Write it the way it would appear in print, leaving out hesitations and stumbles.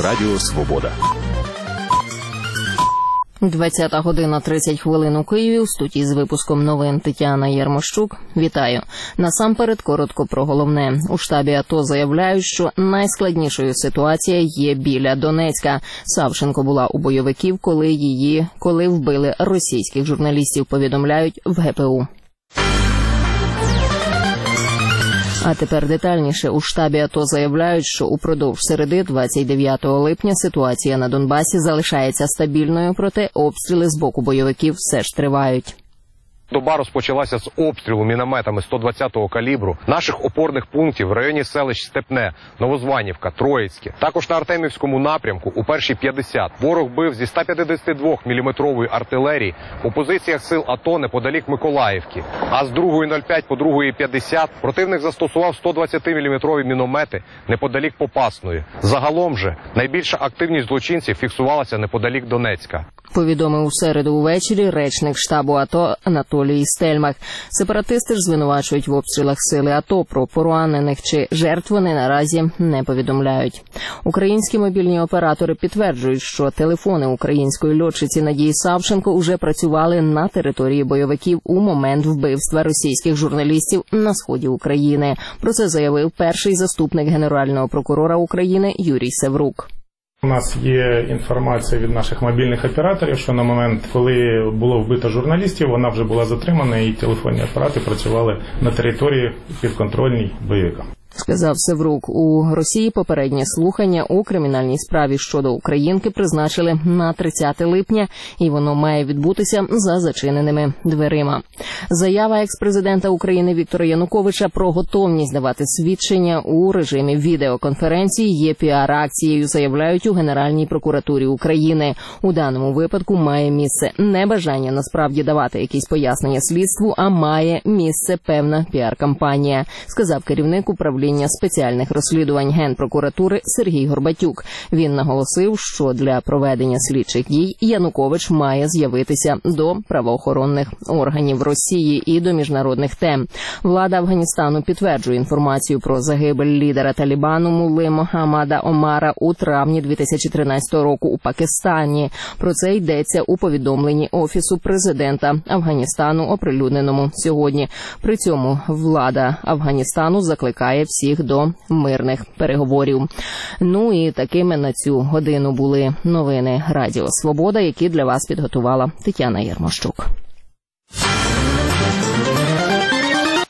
Радіо Свобода. 20 година 30 хвилин у Києві. У студії з випуском новин Тетяна Єрмощук. Вітаю. Насамперед коротко про головне. У штабі АТО заявляють, що найскладнішою ситуація є біля Донецька. Савченко була у бойовиків, коли вбили російських журналістів, повідомляють в ГПУ. А тепер детальніше. У штабі АТО заявляють, що упродовж середи 29 липня ситуація на Донбасі залишається стабільною, проте обстріли з боку бойовиків все ж тривають. Доба розпочалася з обстрілу мінометами 120-го калібру наших опорних пунктів в районі селищ Степне, Новозванівка, Троїцьке. Також на Артемівському напрямку у першій 50 ворог бив зі 152-мм артилерії у позиціях сил АТО неподалік Миколаївки. А з 2.05 по 2.50 противник застосував 120-мм міномети неподалік Попасної. Загалом же найбільша активність злочинців фіксувалася неподалік Донецька. Повідомив у середу увечері речник штабу АТО Анатолій Стельмах. Сепаратисти ж звинувачують в обстрілах сили АТО. Про поранених чи жертв вони наразі не повідомляють. Українські мобільні оператори підтверджують, що телефони української льотчиці Надії Савченко уже працювали на території бойовиків у момент вбивства російських журналістів на сході України. Про це заявив перший заступник Генерального прокурора України Юрій Севрук. У нас є інформація від наших мобільних операторів, що на момент, коли було вбито журналістів, вона вже була затримана і телефонні апарати працювали на території підконтрольній бойовикам. Сказав Севрук. У Росії попереднє слухання у кримінальній справі щодо українки призначили на 30 липня, і воно має відбутися за зачиненими дверима. Заява екс-президента України Віктора Януковича про готовність давати свідчення у режимі відеоконференції є піар-акцією, заявляють у Генеральній прокуратурі України. У даному випадку має місце не бажання насправді давати якісь пояснення слідству, а має місце певна піар-кампанія, сказав керівник управління спеціальних розслідувань Генпрокуратури Сергій Горбатюк. Він наголосив, що для проведення слідчих дій Янукович має з'явитися до правоохоронних органів Росії і до міжнародних тем. Влада Афганістану підтверджує інформацію про загибель лідера Талібану Мулли Мохаммада Омара у травні 2013 року у Пакистані. Про це йдеться у повідомленні Офісу президента Афганістану, оприлюдненому сьогодні. При цьому влада Афганістану закликає всіх до мирних переговорів. Ну і такими на цю годину були новини Радіо Свобода, які для вас підготувала Тетяна Єрмощук.